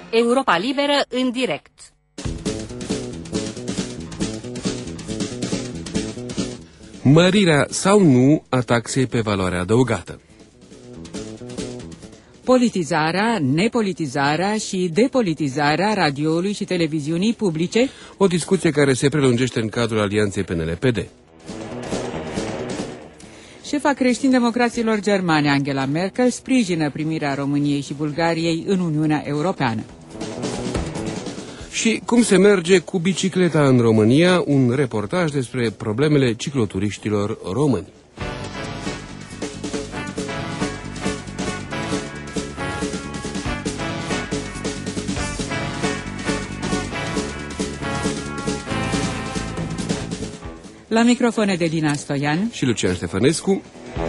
Europa Liberă în direct. Mărirea sau nu a taxei pe valoare adăugată. Politizarea, nepolitizarea și depolitizarea radioului și televiziunii publice. O discuție care se prelungește în cadrul alianței PNL-PD. Șefa creștin-democraților germane, Angela Merkel, sprijină primirea României și Bulgariei în Uniunea Europeană. Și cum se merge cu bicicleta în România, un reportaj despre problemele cicloturiștilor români. La microfone de Dina Stoian și Lucian Ștefănescu.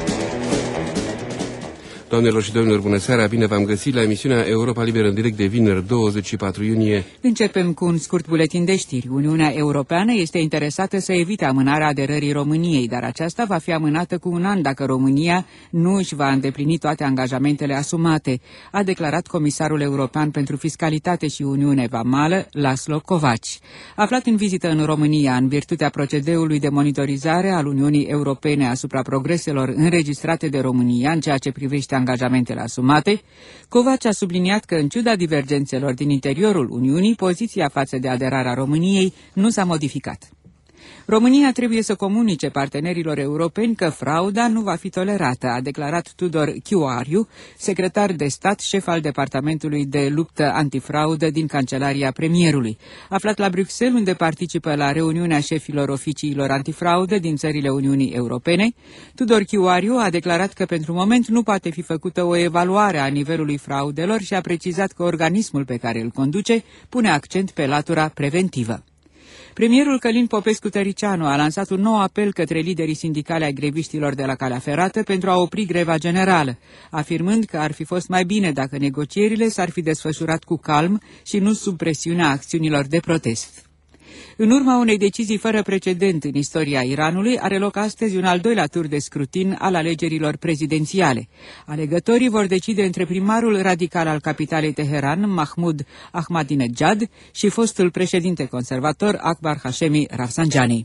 Doamnelor și domnilor, bună seara, bine v-am găsit la emisiunea Europa Liberă în direct de vineri 24 iunie. Începem cu un scurt buletin de știri. Uniunea Europeană este interesată să evite amânarea aderării României, dar aceasta va fi amânată cu un an dacă România nu își va îndeplini toate angajamentele asumate, a declarat comisarul european pentru fiscalitate și Uniune Vamală, Laszlo Kovacs. Aflat în vizită în România în virtutea procedeului de monitorizare al Uniunii Europene asupra progreselor înregistrate de România în ceea ce privește angajamentele asumate, Kovacs a subliniat că, în ciuda divergențelor din interiorul Uniunii, poziția față de aderarea României nu s-a modificat. România trebuie să comunice partenerilor europeni că frauda nu va fi tolerată, a declarat Tudor Chiuariu, secretar de stat, șef al Departamentului de Luptă Antifraudă din Cancelaria Premierului. Aflat la Bruxelles, unde participă la reuniunea șefilor oficiilor antifraudă din țările Uniunii Europene, Tudor Chiuariu a declarat că pentru moment nu poate fi făcută o evaluare a nivelului fraudelor și a precizat că organismul pe care îl conduce pune accent pe latura preventivă. Premierul Călin Popescu-Tăricianu a lansat un nou apel către liderii sindicali ai greviștilor de la calea ferată pentru a opri greva generală, afirmând că ar fi fost mai bine dacă negocierile s-ar fi desfășurat cu calm și nu sub presiunea acțiunilor de protest. În urma unei decizii fără precedent în istoria Iranului, are loc astăzi un al doilea tur de scrutin al alegerilor prezidențiale. Alegătorii vor decide între primarul radical al capitalei Teheran, Mahmoud Ahmadinejad, și fostul președinte conservator Akbar Hashemi Rafsanjani.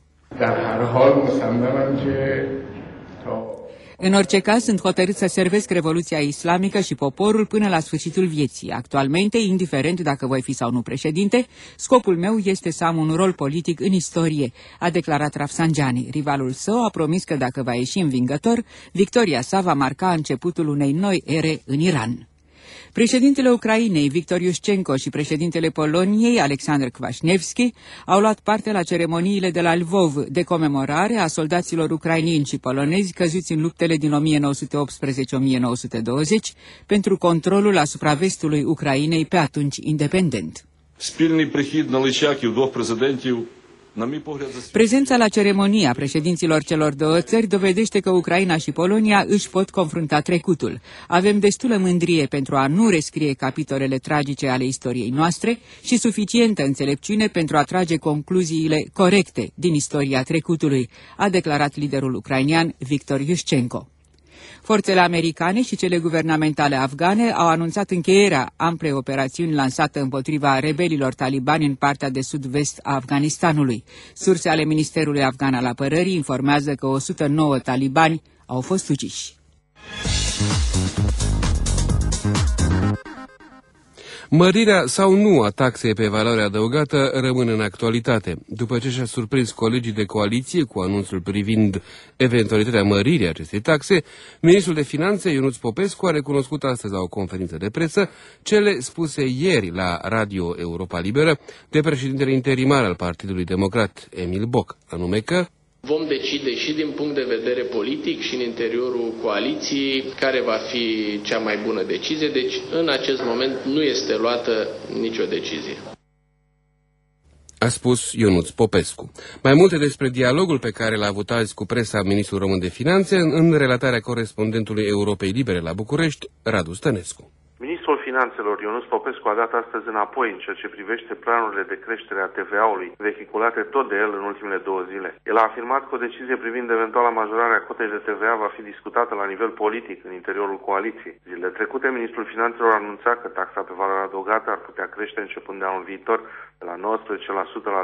În orice caz, sunt hotărât să servesc Revoluția Islamică și poporul până la sfârșitul vieții. Actualmente, indiferent dacă voi fi sau nu președinte, scopul meu este să am un rol politic în istorie, a declarat Rafsanjani. Rivalul său a promis că dacă va ieși învingător, victoria sa va marca începutul unei noi ere în Iran. Președintele Ucrainei, Victor Iușcenko, și președintele Poloniei, Alexandru Kwaśniewski, au luat parte la ceremoniile de la Lvov de comemorare a soldaților ucrainieni și polonezi căzuți în luptele din 1918-1920 pentru controlul asupra vestului Ucrainei, pe atunci independent. Спільний прихід на Личаків двох президентів. Prezența la ceremonia președinților celor două țări dovedește că Ucraina și Polonia își pot confrunta trecutul. Avem destulă mândrie pentru a nu rescrie capitolele tragice ale istoriei noastre și suficientă înțelepciune pentru a trage concluziile corecte din istoria trecutului, a declarat liderul ucrainian Victor Iușcenko. Forțele americane și cele guvernamentale afgane au anunțat încheierea amplei operațiuni lansate împotriva rebelilor talibani în partea de sud-vest a Afganistanului. Surse ale Ministerului Afgan al Apărării informează că 109 talibani au fost uciși. Mărirea sau nu a taxei pe valoare adăugată rămâne în actualitate. După ce și-a surprins colegii de coaliție cu anunțul privind eventualitatea măririi acestei taxe, ministrul de Finanțe, Ionuț Popescu, a recunoscut astăzi la o conferință de presă cele spuse ieri la Radio Europa Liberă de președintele interimar al Partidului Democrat, Emil Boc, anume că vom decide și din punct de vedere politic și în interiorul coaliției care va fi cea mai bună decizie. Deci, în acest moment, nu este luată nicio decizie. A spus Ionuț Popescu. Mai multe despre dialogul pe care l-a avut azi cu presa ministrul român de Finanțe în relatarea corespondentului Europei Libere la București, Radu Stănescu. Ministrul Finanțelor, Ionuț Popescu, a dat astăzi înapoi în ceea ce privește planurile de creștere a TVA-ului, vehiculate tot de el în ultimele 2 zile. El a afirmat că o decizie privind eventuala majorare a cotei de TVA va fi discutată la nivel politic în interiorul coaliției. Zilele trecute, ministrul Finanțelor a anunțat că taxa pe valoare adăugată ar putea crește începând de anul viitor de la 19% la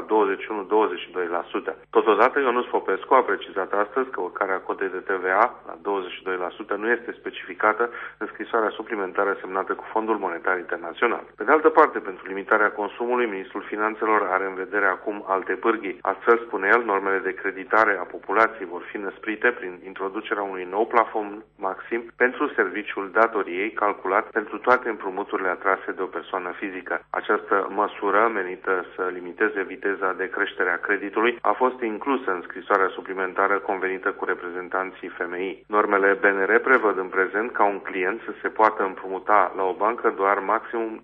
21-22%. Totodată, Ionuț Popescu a precizat astăzi că urcarea cotei de TVA la 22% nu este specificată în scrisoarea suplimentară semnată cu Fondul Monetar Internațional. Pe de altă parte, pentru limitarea consumului, ministrul Finanțelor are în vedere acum alte pârghii. Astfel, spune el, normele de creditare a populației vor fi năsprite prin introducerea unui nou plafon maxim pentru serviciul datoriei calculat pentru toate împrumuturile atrase de o persoană fizică. Această măsură, menită să limiteze viteza de creștere a creditului, a fost inclusă în scrisoarea suplimentară convenită cu reprezentanții FMI. Normele BNR prevăd în prezent ca un client să se poată împrumuta la o bancă doar maximum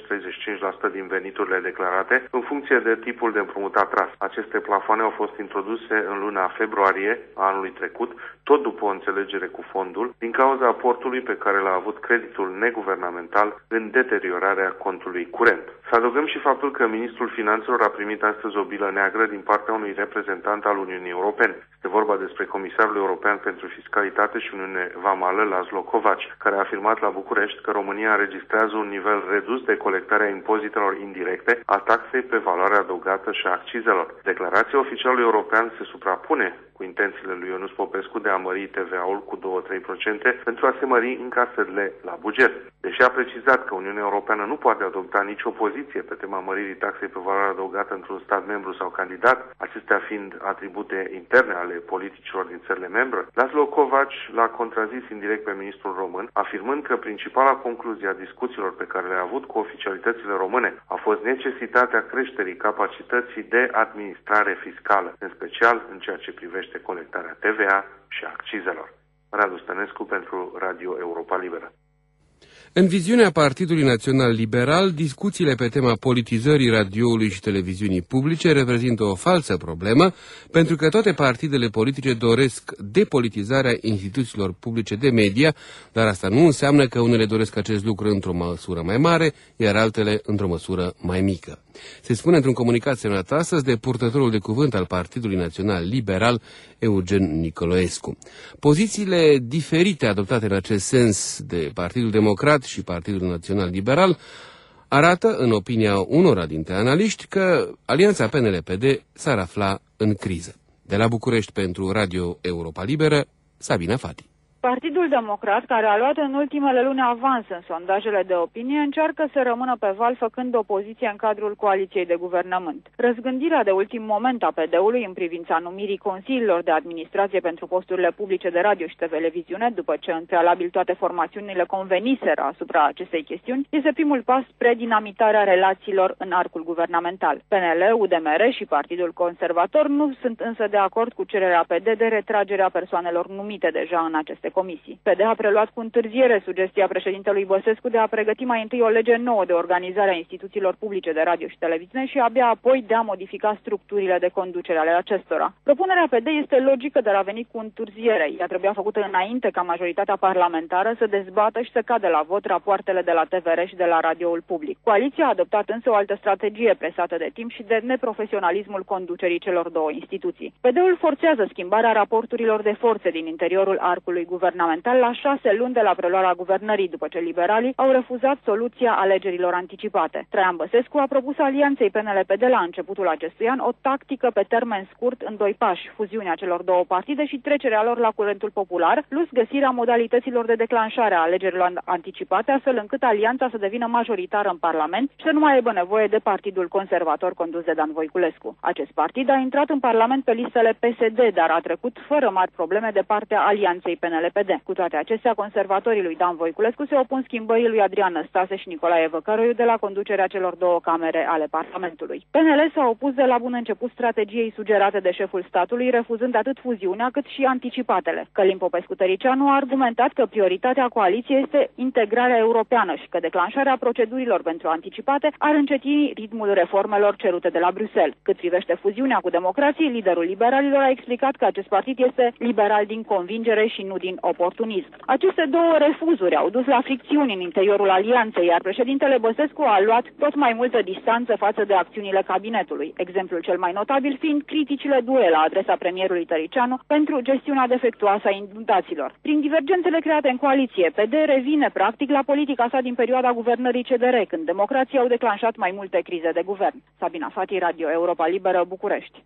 30-35% din veniturile declarate în funcție de tipul de împrumut atras. Aceste plafoane au fost introduse în luna februarie a anului trecut, tot după o înțelegere cu fondul, din cauza aportului pe care l-a avut creditul neguvernamental în deteriorarea contului curent. Să adăugăm și faptul că ministrul Finanțelor a primit astăzi o bilă neagră din partea unui reprezentant al Uniunii Europene. Este vorba despre Comisarul European pentru Fiscalitate și Uniune Vamală, Laszlo Kovacs, care a afirmat la București că România înregistrează un nivel redus de colectare a impozitelor indirecte, a taxei pe valoare adăugată și a accizelor. Declarația oficialului european se suprapune cu intențiile lui Ionuț Popescu de a mări TVA-ul cu 2-3% pentru a se mări încasările la buget. Deși a precizat că Uniunea Europeană nu poate adopta nicio poziție pe tema măririi taxei pe valoare adăugată într-un stat membru sau candidat, acestea fiind atribute interne ale politicilor din țările membre, Laszlo Kovacs l-a contrazis indirect pe ministrul român, afirmând că principala concluzie a discuțiilor pe care le-a avut cu oficialitățile române a fost necesitatea creșterii capacității de administrare fiscală, în special în ceea ce privește colectarea TVA și accizelor. Radu Stănescu pentru Radio Europa Liberă. În viziunea Partidului Național Liberal, discuțiile pe tema politizării radioului și televiziunii publice reprezintă o falsă problemă, pentru că toate partidele politice doresc depolitizarea instituțiilor publice de media, dar asta nu înseamnă că unele doresc acest lucru într-o măsură mai mare, iar altele într-o măsură mai mică. Se spune într-un comunicat semnat astăzi de purtătorul de cuvânt al Partidului Național Liberal, Eugen Nicolaescu. Pozițiile diferite adoptate în acest sens de Partidul Democrat și Partidul Național Liberal arată, în opinia unora dintre analiști, că alianța PNL-PD s-ar afla în criză. De la București pentru Radio Europa Liberă, Sabina Fati. Partidul Democrat, care a luat în ultimele luni avans în sondajele de opinie, încearcă să rămână pe val făcând opoziție în cadrul coaliției de guvernământ. Răzgândirea de ultim moment a PD-ului în privința numirii consiliilor de administrație pentru posturile publice de radio și televiziune, după ce în prealabil toate formațiunile conveniseră asupra acestei chestiuni, este primul pas spre dinamitarea relațiilor în arcul guvernamental. PNL, UDMR și Partidul Conservator nu sunt însă de acord cu cererea PD de retragerea persoanelor numite deja în aceste comisii. PD a preluat cu întârziere sugestia președintelui Băsescu de a pregăti mai întâi o lege nouă de organizare a instituțiilor publice de radio și televiziune și abia apoi de a modifica structurile de conducere ale acestora. Propunerea PD este logică, dar a venit cu întârziere. Ea trebuia făcută înainte ca majoritatea parlamentară să dezbată și să cadă la vot rapoartele de la TVR și de la radioul public. Coaliția a adoptat însă o altă strategie presată de timp și de neprofesionalismul conducerii celor două instituții. PD-ul forțează schimbarea raporturilor de forțe din interiorul arcului guvernamental la 6 luni de la preluarea guvernării, după ce liberalii au refuzat soluția alegerilor anticipate. Traian Băsescu a propus alianței PNL-PD la începutul acestui an o tactică pe termen scurt în 2 pași, fuziunea celor două partide și trecerea lor la curentul popular, plus găsirea modalităților de declanșare a alegerilor anticipate, astfel încât alianța să devină majoritară în Parlament și să nu mai aibă nevoie de Partidul Conservator condus de Dan Voiculescu. Acest partid a intrat în Parlament pe listele PSD, dar a trecut fără mari probleme de partea alianței PNL-PD. Cu toate acestea, conservatorii lui Dan Voiculescu se opun schimbării lui Adrian Năstase și Nicolae Văcăroiu de la conducerea celor două camere ale Parlamentului. PNL s-a opus de la bun început strategiei sugerate de șeful statului, refuzând atât fuziunea cât și anticipatele. Călim Popescu-Tăricianu a argumentat că prioritatea coaliției este integrarea europeană și că declanșarea procedurilor pentru anticipate ar încetini ritmul reformelor cerute de la Bruxelles. Cât privește fuziunea cu democrații, liderul liberalilor a explicat că acest partid este liberal din convingere și nu din oportunism. Aceste două refuzuri au dus la fricțiuni în interiorul alianței, iar președintele Băsescu a luat tot mai multă distanță față de acțiunile cabinetului, exemplul cel mai notabil fiind criticile dure la adresa premierului Tăricianu pentru gestiunea defectuoasă a inundațiilor. Prin divergențele create în coaliție, PD revine practic la politica sa din perioada guvernării CDR, când democrații au declanșat mai multe crize de guvern. Sabina Fati, Radio Europa Liberă, București.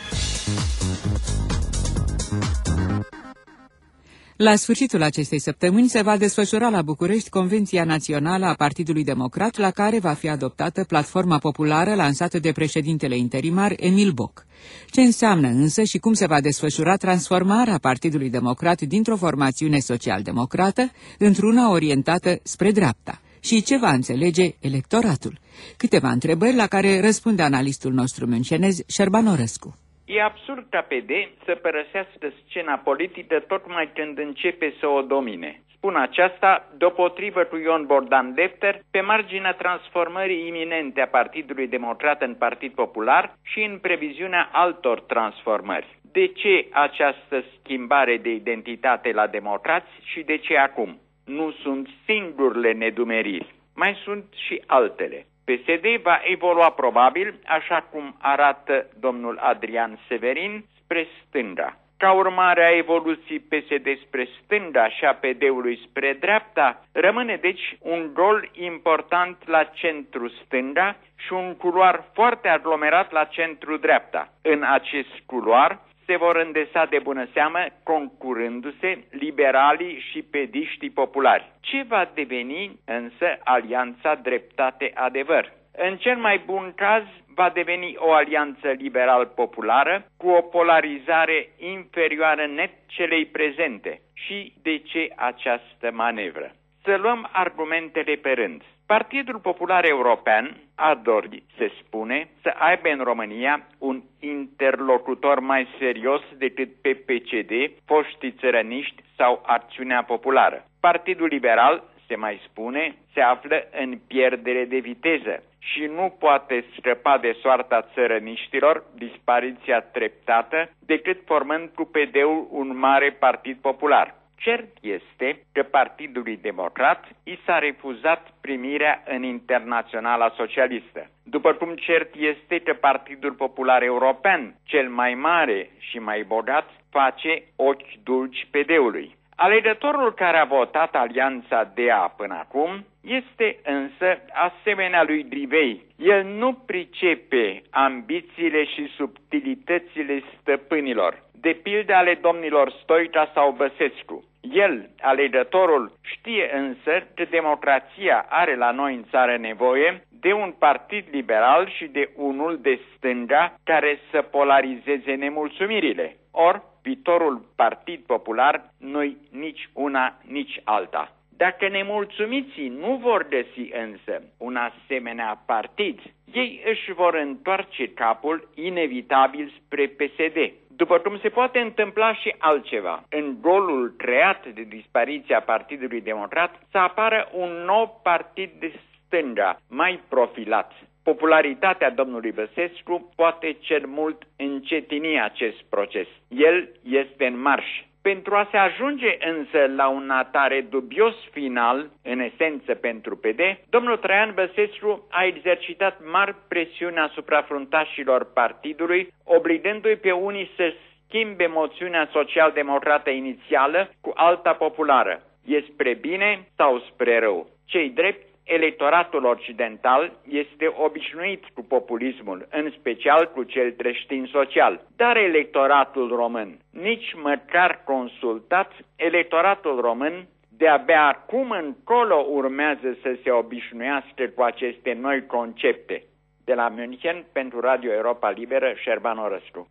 La sfârșitul acestei săptămâni se va desfășura la București Convenția Națională a Partidului Democrat, la care va fi adoptată platforma populară lansată de președintele interimar Emil Boc. Ce înseamnă însă și cum se va desfășura transformarea Partidului Democrat dintr-o formațiune social-democrată într-una orientată spre dreapta? Și ce va înțelege electoratul? Câteva întrebări la care răspunde analistul nostru müncenez Șerban Orăscu. E absurd ca PD să părăsească scena politică tocmai când începe să o domine. Spun aceasta deopotrivă cu Ion Bogdan Lefter pe marginea transformării iminente a Partidului Democrat în Partid Popular și în previziunea altor transformări. De ce această schimbare de identitate la democrați și de ce acum? Nu sunt singurele nedumeriri, mai sunt și altele. PSD va evolua probabil, așa cum arată domnul Adrian Severin, spre stânga. Ca urmare a evoluției PSD spre stânga și a PD-ului spre dreapta, rămâne deci un gol important la centru-stânga și un culoar foarte aglomerat la centru-dreapta. În acest culoar se vor îndesa de bună seamă, concurându-se, liberalii și pediștii populari. Ce va deveni însă Alianța Dreptate-Adevăr? În cel mai bun caz va deveni o alianță liberal-populară cu o polarizare inferioară net celei prezente. Și de ce această manevră? Să luăm argumentele pe rând. Partidul Popular European a dorit, se spune, să aibă în România un interlocutor mai serios decât PPCD, foștii țărăniști sau Acțiunea Populară. Partidul Liberal, se mai spune, se află în pierdere de viteză și nu poate scăpa de soarta țărăniștilor, dispariția treptată, decât formând cu PD-ul un mare partid popular. Cert este că Partidului Democrat i s-a refuzat primirea în Internaționala Socialistă, după cum cert este că Partidul Popular European, cel mai mare și mai bogat, face ochi dulci PD-ului. Alegătorul care a votat alianța DA până acum este însă asemenea lui Drivei. El nu pricepe ambițiile și subtilitățile stăpânilor, de pildă ale domnilor Stoica sau Băsescu. El, alegătorul, știe însă că democrația are la noi în țară nevoie de un partid liberal și de unul de stânga care să polarizeze nemulțumirile. Ori, viitorul Partid Popular nu-i nici una, nici alta. Dacă nemulțumiții nu vor găsi însă un asemenea partid, ei își vor întoarce capul inevitabil spre PSD. După cum se poate întâmpla și altceva, în golul creat de dispariția Partidului Democrat să apară un nou partid de stânga, mai profilat. Popularitatea domnului Băsescu poate cel mult încetini acest proces. El este în marș. Pentru a se ajunge însă la un atare dubios final, în esență pentru PD, domnul Traian Băsescu a exercitat mari presiuni asupra fruntașilor partidului, obligându-i pe unii să schimbe moțiunea social-democrată inițială cu alta populară. E spre bine sau spre rău? Cei drept, electoratul occidental este obișnuit cu populismul, în special cu cel creștin-social. Dar electoratul român, nici măcar consultat, electoratul român de-abia acum încolo urmează să se obișnuiască cu aceste noi concepte. De la München, pentru Radio Europa Liberă, Șerban Orăscu.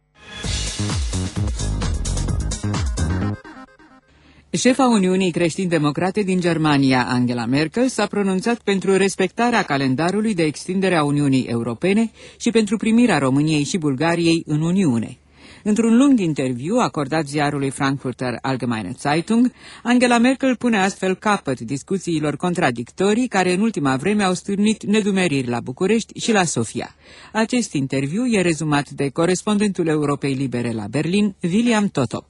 Șefa Uniunii Creștin-Democrate din Germania, Angela Merkel, s-a pronunțat pentru respectarea calendarului de extindere a Uniunii Europene și pentru primirea României și Bulgariei în Uniune. Într-un lung interviu acordat ziarului Frankfurter Allgemeine Zeitung, Angela Merkel pune astfel capăt discuțiilor contradictorii care în ultima vreme au stârnit nedumeriri la București și la Sofia. Acest interviu e rezumat de corespondentul Europei Libere la Berlin, William Totok.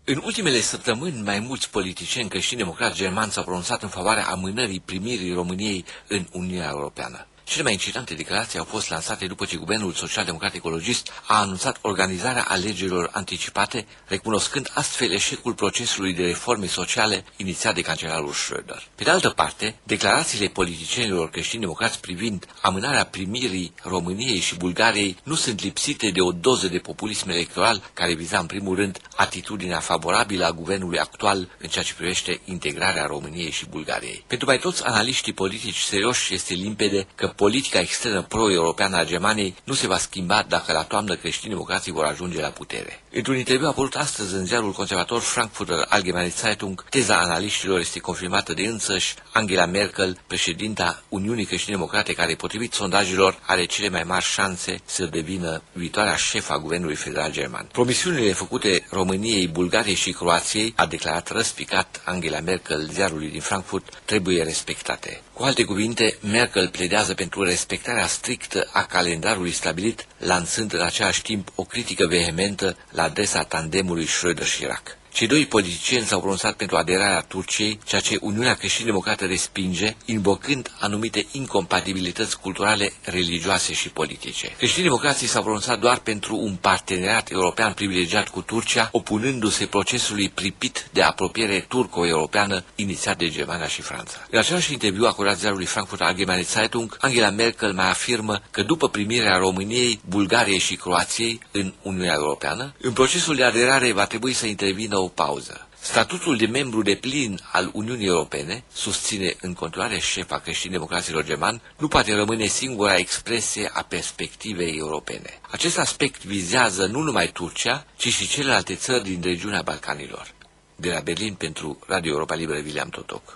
În ultimele săptămâni, mai mulți politicieni creștini-democrați germani s-au pronunțat în favoarea amânării primirii României în Uniunea Europeană. Cele mai incitante declarații au fost lansate după ce Guvernul Social-Democrat Ecologist a anunțat organizarea alegerilor anticipate, recunoscând astfel eșecul procesului de reforme sociale inițiat de cancelarul Schröder. Pe de altă parte, declarațiile politicienilor creștini-democrați privind amânarea primirii României și Bulgariei nu sunt lipsite de o doză de populism electoral care viza în primul rând atitudinea favorabilă a guvernului actual în ceea ce privește integrarea României și Bulgariei. Pentru mai toți analiștii politici serioși este limpede că politica externă pro-europeană a Germaniei nu se va schimba dacă la toamnă creștini-democrații vor ajunge la putere. Într-un interviu apărut astăzi în ziarul conservator Frankfurter Allgemeine Zeitung, teza analiștilor este confirmată de însăși Angela Merkel, președinta Uniunii Creștini-Democrate, care, potrivit sondajelor, are cele mai mari șanse să devină viitoarea șefa Guvernului Federal German. Promisiunile făcute României, Bulgariei și Croației, a declarat răspicat Angela Merkel ziarului din Frankfurt, trebuie respectate. Cu alte cuvinte, Merkel pledează pentru respectarea strictă a calendarului stabilit, lansând în același timp o critică vehementă la adresa tandemului Schröder-Chirac. Cei doi politicieni s-au pronunțat pentru aderarea Turciei, ceea ce Uniunea Creștin-Democrată respinge, invocând anumite incompatibilități culturale, religioase și politice. Creștin-democrații s-au pronunțat doar pentru un parteneriat european privilegiat cu Turcia, opunându-se procesului pripit de apropiere turco-europeană inițiat de Germania și Franța. În același interviu acordat ziarului Frankfurter Allgemeine Zeitung, Angela Merkel mai afirmă că după primirea României, Bulgariei și Croației în Uniunea Europeană, în procesul de aderare va trebui să intervină o pauză. Statutul de membru deplin al Uniunii Europene, susține în continuare șefa creștin-democraților germani, nu poate rămâne singura expresie a perspectivei europene. Acest aspect vizează nu numai Turcia, ci și celelalte țări din regiunea Balcanilor. De la Berlin pentru Radio Europa Liberă, William Totoc.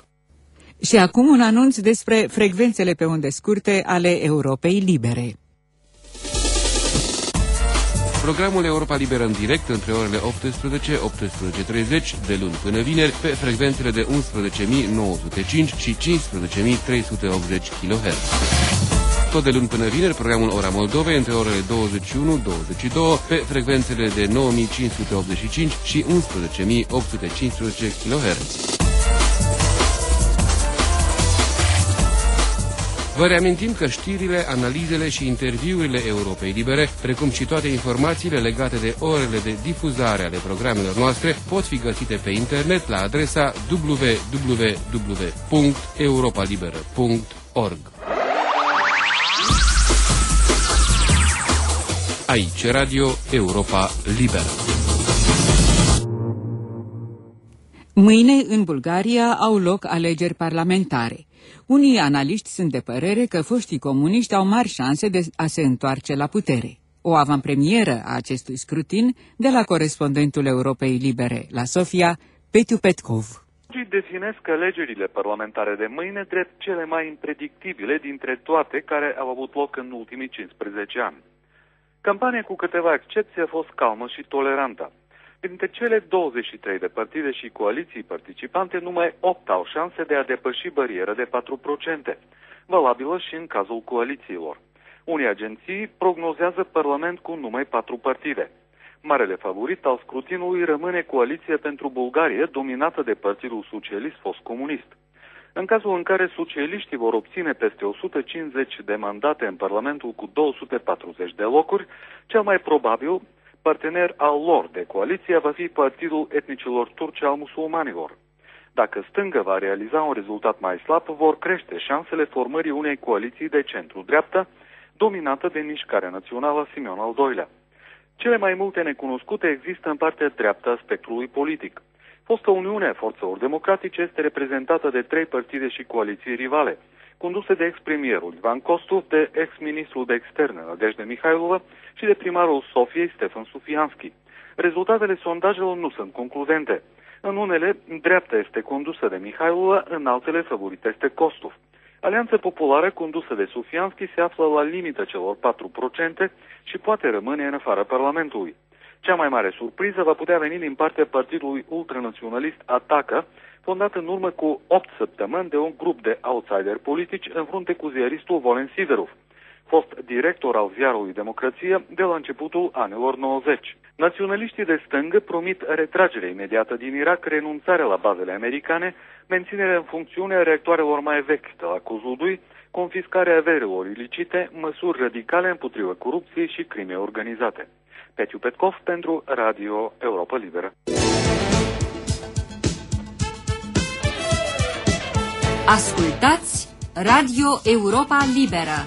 Și acum un anunț despre frecvențele pe unde scurte ale Europei Libere. Programul Europa Liberă în direct între orele 18-18:30 de luni până vineri pe frecvențele de 11.905 și 15.380 kHz. Tot de luni până vineri, programul Ora Moldovei între orele 21-22 pe frecvențele de 9.585 și 11.815 kHz. Vă reamintim că știrile, analizele și interviurile Europei Libere, precum și toate informațiile legate de orele de difuzare ale programelor noastre, pot fi găsite pe internet la adresa www.europalibera.org. Aici Radio Europa Liberă. Mâine, în Bulgaria, au loc alegeri parlamentare. Unii analiști sunt de părere că foștii comuniști au mari șanse de a se întoarce la putere. O avantpremieră a acestui scrutin de la corespondentul Europei Libere la Sofia, Petiu Petkov. Definesc alegerile parlamentare de mâine drept cele mai impredictibile dintre toate care au avut loc în ultimii 15 ani. Campania, cu câteva excepții, a fost calmă și tolerantă. Dintre cele 23 de partide și coaliții participante, numai 8 au șanse de a depăși bariera de 4%, valabilă și în cazul coalițiilor. Unii agenții prognozează parlament cu numai 4 partide. Marele favorit al scrutinului rămâne Coaliția pentru Bulgarie, dominată de Partidul Socialist fost comunist. În cazul în care socialiștii vor obține peste 150 de mandate în Parlamentul cu 240 de locuri, cel mai probabil partener al lor de coaliție va fi Partidul Etnicilor Turci al Musulmanilor. Dacă stânga va realiza un rezultat mai slab, vor crește șansele formării unei coaliții de centru-dreaptă, dominată de Mișcarea Națională Simeon al II-lea. Cele mai multe necunoscute există în partea dreaptă a spectrului politic. Fosta Uniune a Forțelor Democratice este reprezentată de 3 partide și coaliții rivale, conduse de ex-premierul Ivan Kostov, de ex-ministrul de externe Nadejda Mihailova și de primarul Sofiei Stefan Sufianski. Rezultatele sondajelor nu sunt concludente. În unele, dreapta este condusă de Mihailova, în altele favorită este Kostov. Alianța Populară condusă de Sufianski se află la limita celor 4% și poate rămâne în afara Parlamentului. Cea mai mare surpriză va putea veni din partea partidului ultranaționalist Ataca, fondat în urmă cu 8 săptămâni de un grup de outsideri politici în frunte cu ziaristul Volen Siderov. fost director al ziarului Democrație de la începutul anilor 90. Naționaliștii de stângă promit retragerea imediată din Irak, renunțarea la bazele americane, menținerea în funcțiune a reactoarelor mai vechi de la Kozlodui, confiscarea averilor ilicite, măsuri radicale împotriva corupției și crimei organizate. Petiu Petkov pentru Radio Europa Liberă. Ascultați Radio Europa Liberă.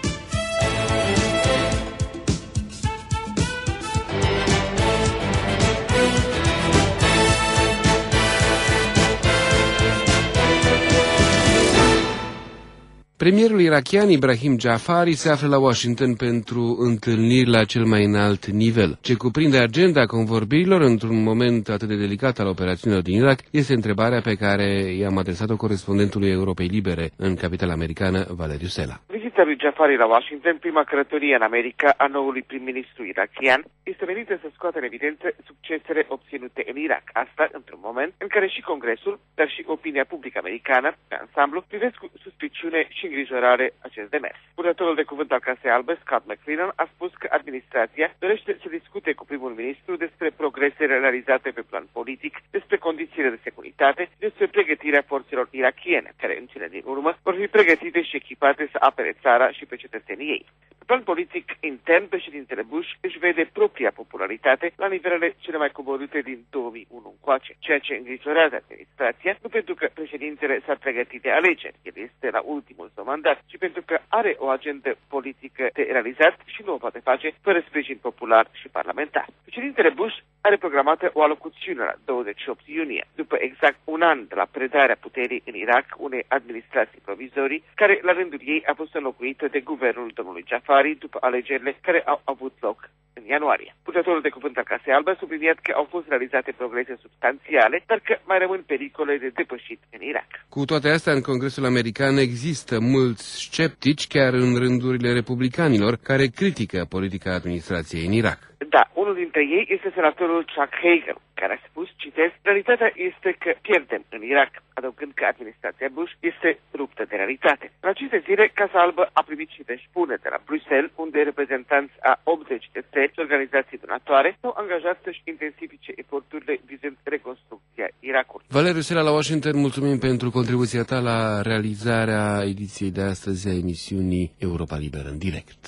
Premierul irakian Ibrahim Jafari se află la Washington pentru întâlniri la cel mai înalt nivel. Ce cuprinde agenda convorbirilor într-un moment atât de delicat al operațiunilor din Irak este întrebarea pe care i-am adresat-o corespondentului Europei Libere în capitala americană, Valeriu Sela. Vizita lui Jafari la Washington, prima călătorie în America a noului prim-ministru irakian, este menită să scoată în evidență succesele obținute în Irak. Asta într-un moment în care și Congresul, dar și opinia publică americană, pe ansamblu, privesc cu suspiciune și îngrijorare acest demers. Purtătorul de cuvânt al Casei Albe, Scott McClellan, a spus că administrația dorește să discute cu primul ministru despre progresele realizate pe plan politic, despre condițiile de securitate, despre pregătirea forțelor irakiene, care în cele din urmă vor fi pregătite și echipate să apere țara și pe cetățenii ei. Pe plan politic intern, președintele Bush își vede propria popularitate la nivelele cele mai coborâte din 2001 încoace, ceea ce îngrijorează administrația, nu pentru că președintele s-a pregătit de alegeri, el este la ultimul său mandat, ci pentru că are o agendă politică de realizat și nu o poate face fără sprijin popular și parlamentar. Președintele Bush are programată o alocuțiune la 28 iunie, după exact un an de la predarea puterii în Irak unei administrații provizorii, care la rândul ei a fost înlocuită de guvernul domnului Jafari după alegerile care au avut loc în ianuarie. Purtătorul de cuvânt al Casei Albe a subliniat că au fost realizate progrese substanțiale, dar că mai rămân pericole de depășit în Irak. Cu toate astea, în Congresul American există mulți sceptici, chiar în rândurile republicanilor, care critică politica administrației în Irak. Da, unul dintre ei este senatorul Chuck Hagel, care a spus, citez, realitatea este că pierdem în Irak, adăugând că administrația Bush este ruptă de realitate. În aceste zile, Casa Albă a primit și vești bune de la Bruxelles, unde reprezentanți a 80 de țări și organizații donatoare s-au angajat să-și intensifice eforturile vizând reconstrucția Irakului. Valeriu Sela la Washington, mulțumim pentru contribuția ta la realizarea ediției de astăzi a emisiunii Europa Liberă în direct.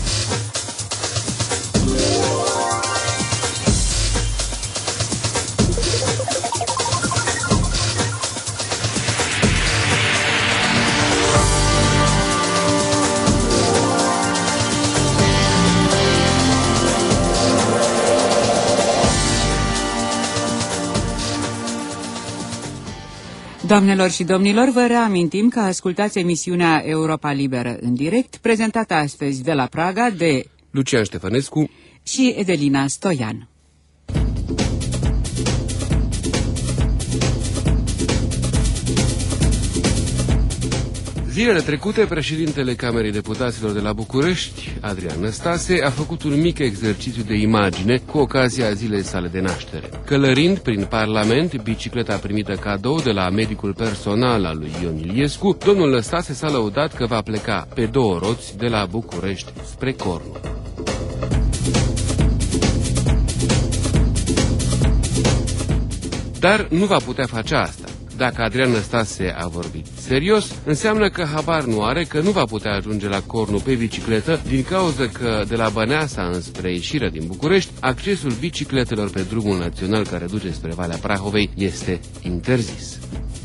Doamnelor și domnilor, vă reamintim că ascultați emisiunea Europa Liberă în direct, prezentată astăzi de la Praga de Lucian Ștefănescu și Edelina Stoian. Zilele trecute, președintele Camerei Deputaților de la București, Adrian Năstase, a făcut un mic exercițiu de imagine cu ocazia zilei sale de naștere. Călărind prin Parlament bicicleta primită cadou de la medicul personal al lui Ion Iliescu, domnul Năstase s-a lăudat că va pleca pe două roți de la București spre Cornu. Dar nu va putea face asta. Dacă Adrian Năstase a vorbit serios, înseamnă că habar nu are că nu va putea ajunge la Cornu pe bicicletă din cauza că de la Băneasa înspre ieșirea din București, accesul bicicletelor pe drumul național care duce spre Valea Prahovei este interzis.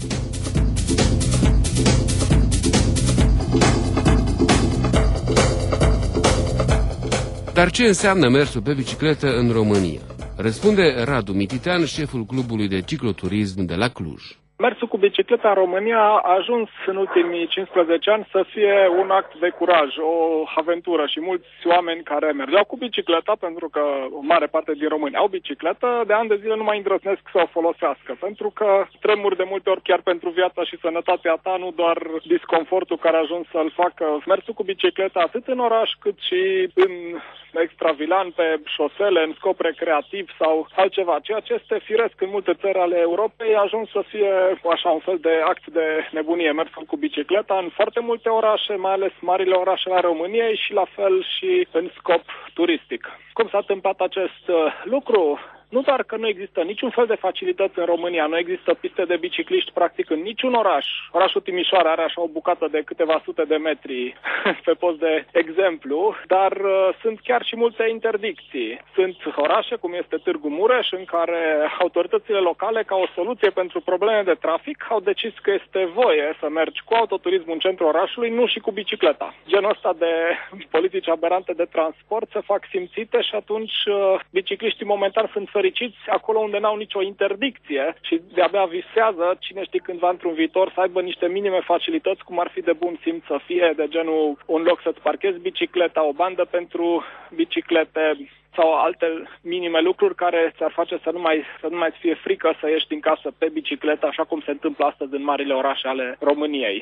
Dar ce înseamnă mersul pe bicicletă în România? Răspunde Radu Mititean, șeful clubului de cicloturism de la Cluj. Mersul cu bicicleta în România a ajuns în ultimii 15 ani să fie un act de curaj, o aventură și mulți oameni care mergeau cu bicicleta, pentru că o mare parte din români au bicicletă, de ani de zile nu mai îndrăznesc să o folosească, pentru că tremuri de multe ori chiar pentru viața și sănătatea ta, nu doar disconfortul care a ajuns să-l facă mersul cu bicicleta atât în oraș cât și în extravilan, pe șosele, în scop recreativ sau altceva. Ceea ce este firesc în multe țări ale Europei a ajuns să fie așa un fel de act de nebunie, mersul cu bicicleta în foarte multe orașe, mai ales marile orașe ale României și la fel și în scop turistic. Cum s-a întâmplat acest lucru? Nu doar că nu există niciun fel de facilități în România, nu există piste de bicicliști practic în niciun oraș. Orașul Timișoara are așa o bucată de câteva sute de metri pe post de exemplu, dar sunt chiar și multe interdicții. Sunt orașe, cum este Târgu Mureș, în care autoritățile locale, ca o soluție pentru probleme de trafic, au decis că este voie să mergi cu autoturismul în centrul orașului, nu și cu bicicleta. Genul ăsta de politici aberante de transport se fac simțite și atunci bicicliștii momentan sunt fericiți acolo unde n-au nicio interdicție și de-abia visează, cine știe cândva într-un viitor, să aibă niște minime facilități, cum ar fi de bun simț să fie, de genul un loc să-ți parchezi bicicleta, o bandă pentru biciclete sau alte minime lucruri care ți-ar face să nu mai fie frică să ieși din casă pe bicicletă, așa cum se întâmplă astăzi în marile orașe ale României.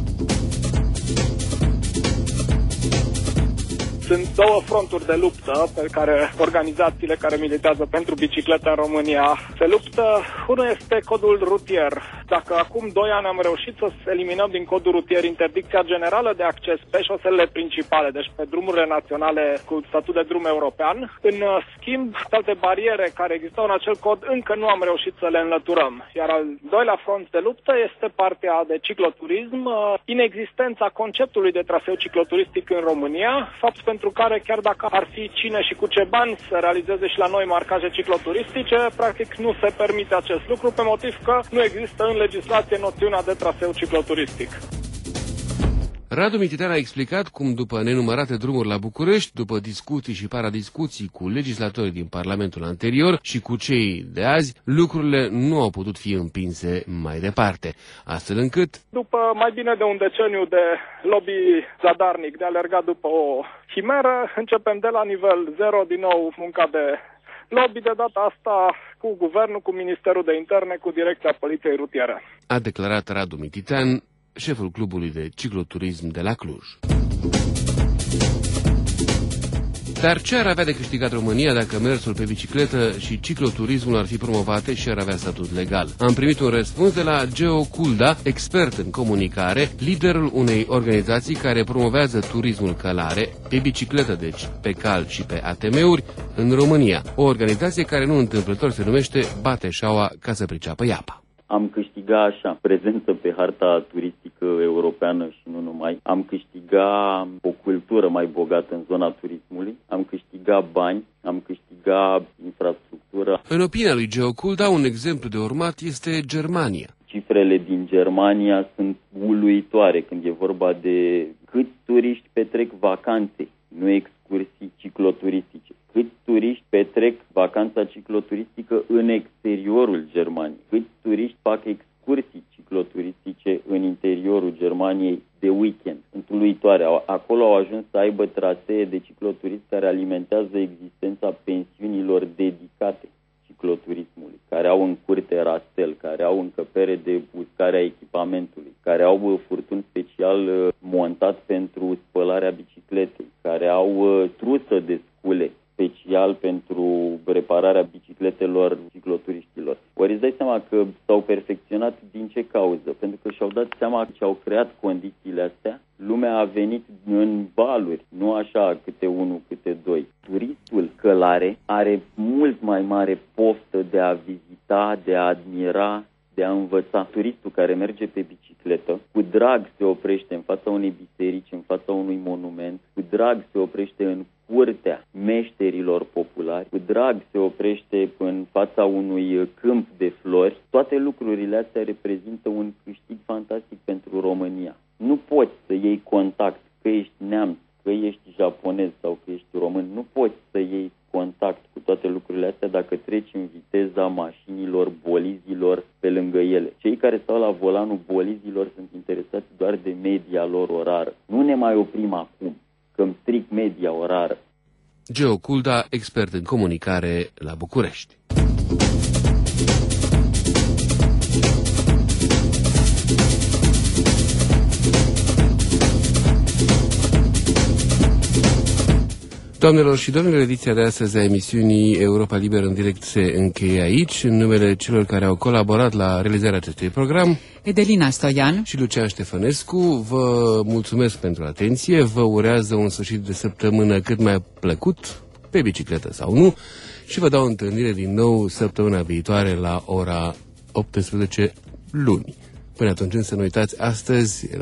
Sunt două fronturi de luptă pe care organizațiile care militează pentru bicicleta în România se luptă. Unul este codul rutier. Dacă acum 2 ani am reușit să eliminăm din codul rutier interdicția generală de acces pe șoselele principale, deci pe drumurile naționale cu statut de drum european, în schimb, alte bariere care existau în acel cod încă nu am reușit să le înlăturăm. Iar al doilea front de luptă este partea de cicloturism, inexistența conceptului de traseu cicloturistic în România, fapt pentru care chiar dacă ar fi cine și cu ce bani să realizeze și la noi marcaje cicloturistice, practic nu se permite acest lucru pe motiv că nu există în legislație noțiunea de traseu cicloturistic. Radu Mititean a explicat cum, după nenumărate drumuri la București, după discuții și paradiscuții cu legislatorii din Parlamentul anterior și cu cei de azi, lucrurile nu au putut fi împinse mai departe, astfel încât... După mai bine de un deceniu de lobby zadarnic, de alergat după o chimeră, începem de la nivel 0 din nou munca de lobby, de data asta cu guvernul, cu Ministerul de Interne, cu Direcția Poliției Rutiere. A declarat Radu Mititean, șeful clubului de cicloturism de la Cluj. Dar ce ar avea de câștigat România dacă mersul pe bicicletă și cicloturismul ar fi promovate și ar avea statut legal? Am primit un răspuns de la Geo Culda, expert în comunicare, liderul unei organizații care promovează turismul călare, pe bicicletă deci, pe cal și pe ATM-uri, în România. O organizație care nu întâmplător se numește Bate șaua ca să priceapă iapa. Am câștigat așa prezență pe harta turistică europeană și nu numai. Am câștigat o cultură mai bogată în zona turismului. Am câștigat bani, am câștigat infrastructură. În opinia lui Geo Culda, un exemplu de urmat este Germania. Cifrele din Germania sunt uluitoare când e vorba de cât turiști petrec vacanțe, nu excursii cicloturistice. Cât turiști petrec vacanța cicloturistică în exteriorul Germaniei, cât turiști fac excursii cicloturistice în interiorul Germaniei de weekend. Sunt uluitoare. Acolo au ajuns să aibă trasee de cicloturism care alimentează existența pensiunilor dedicate cicloturismului, care au în curte rastel, care au încăpere de uscare a echipamentului, care au furtun special montat pentru spălarea bicicletei, care au trusă de scule special pentru repararea bicicletelor cicloturiștilor. Ori îți dai seama că s-au perfecționat din ce cauză? Pentru că și-au dat seama că și-au creat condițiile astea. Lumea a venit în valuri, nu așa câte unul, câte doi. Turistul călare are mult mai mare poftă de a vizita, de a admira, de a învăța. Turistul care merge pe bicicletă, cu drag se oprește în fața unei biserici, în fața unui monument, cu drag se oprește în curtea meșterilor populari, cu drag se oprește în fața unui câmp de flori. Toate lucrurile astea reprezintă un câștig fantastic pentru România. Nu poți să iei contact, că ești neamț, că ești japonez sau că ești român, nu poți să iei contact cu toate lucrurile astea dacă treci în viteza mașinilor, bolizilor pe lângă ele. Cei care stau la volanul bolizilor sunt interesați doar de media lor orară. Nu ne mai oprim acum, că îmi stric media orară. Geo Culda, expert în comunicare la București. Doamnelor și domnilor, ediția de astăzi a emisiunii Europa Liberă în direct se încheie aici. În numele celor care au colaborat la realizarea acestui program, Edelina Stoian și Lucian Ștefănescu, vă mulțumesc pentru atenție, vă urează un sfârșit de săptămână cât mai plăcut, pe bicicletă sau nu, și vă dau întâlnire din nou săptămâna viitoare la ora 18 luni. Până atunci, să nu uitați, astăzi